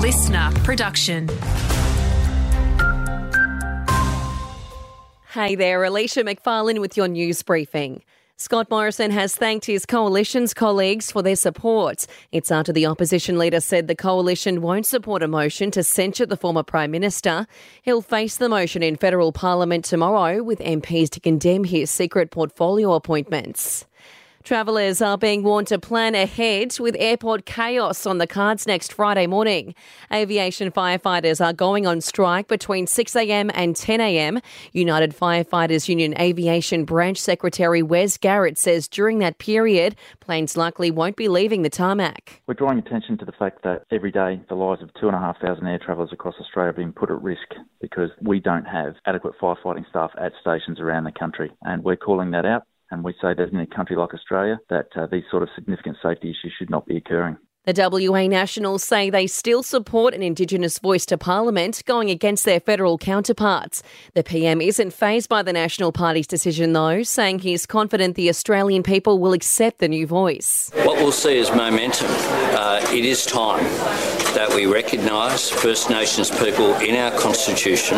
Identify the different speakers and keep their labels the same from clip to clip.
Speaker 1: listener production.
Speaker 2: Hey there, Alicia McFarlane with your news briefing. Scott Morrison has thanked his coalition's colleagues for their support. It's after the opposition leader said the coalition won't support a motion to censure the former Prime Minister. He'll face the motion in federal parliament tomorrow with MPs to condemn his secret portfolio appointments. Travellers are being warned to plan ahead with airport chaos on the cards next Friday morning. Aviation firefighters are going on strike between 6 a.m. and 10 a.m. United Firefighters Union Aviation Branch Secretary Wes Garrett says during that period, planes likely won't be leaving the tarmac.
Speaker 3: We're drawing attention to the fact that every day the lives of 2,500 air travellers across Australia are being put at risk because we don't have adequate firefighting staff at stations around the country, and we're calling that out. And we say that in a country like Australia, that these sort of significant safety issues should not be occurring.
Speaker 2: The WA Nationals say they still support an Indigenous voice to Parliament, going against their federal counterparts. The PM isn't fazed by the National Party's decision, though, saying he's confident the Australian people will accept the new voice.
Speaker 4: What we'll see is momentum. It is time that we recognise First Nations people in our Constitution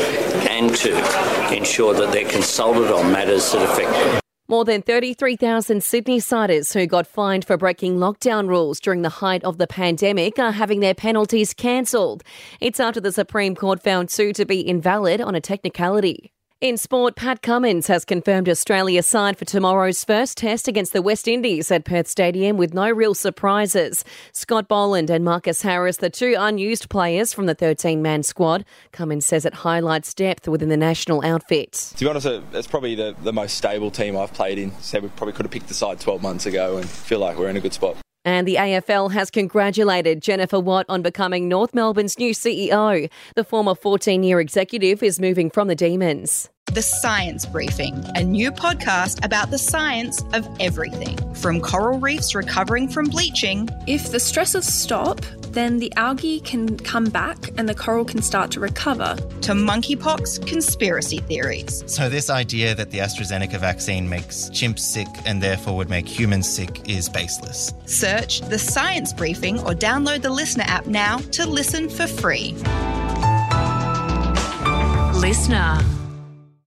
Speaker 4: and to ensure that they're consulted on matters that affect them.
Speaker 2: More than 33,000 Sydney-siders who got fined for breaking lockdown rules during the height of the pandemic are having their penalties cancelled. It's after the Supreme Court found two to be invalid on a technicality. In sport, Pat Cummins has confirmed Australia's side for tomorrow's first test against the West Indies at Perth Stadium with no real surprises. Scott Boland and Marcus Harris, the two unused players from the 13-man squad. Cummins says it highlights depth within the national outfit.
Speaker 5: To be honest, it's probably the most stable team I've played in. So we probably could have picked the side 12 months ago and feel like we're in a good spot.
Speaker 2: And the AFL has congratulated Jennifer Watt on becoming North Melbourne's new CEO. The former 14-year executive is moving from the Demons.
Speaker 6: The Science Briefing, a new podcast about the science of everything. From coral reefs recovering from bleaching.
Speaker 7: If the stresses stop, then the algae can come back and the coral can start to recover.
Speaker 6: To monkeypox conspiracy theories.
Speaker 8: So this idea that the AstraZeneca vaccine makes chimps sick and therefore would make humans sick is baseless.
Speaker 6: Search The Science Briefing or download the Listener app now to listen for free.
Speaker 1: Listener.